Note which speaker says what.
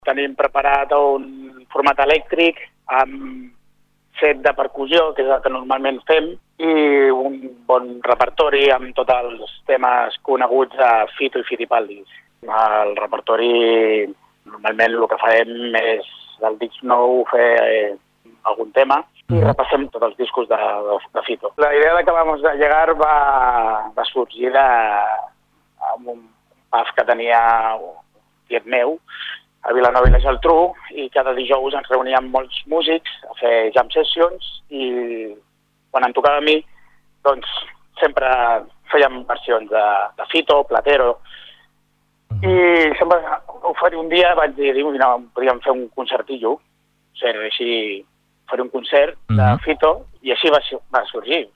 Speaker 1: Tenim preparat un format elèctric amb set de percussió, que és el que normalment fem, i un bon repertori amb tots els temes coneguts de Fito i Fitipaldi. El repertori, normalment el que farem és del disc nou fer algun tema i repassem tots els discos de Fito. La idea de que Vamos a Llegar va sorgir amb un pub que tenia un tiet meu a Vilanova i la Geltrú, i cada dijous ens reuníem molts músics a fer jam sessions, i quan em tocava a mi, doncs sempre fèiem versions de Fito, Platero, i sempre un dia vaig dir, no, podíem fer un concertillo, així fer un concert de Fito, i així va sorgir.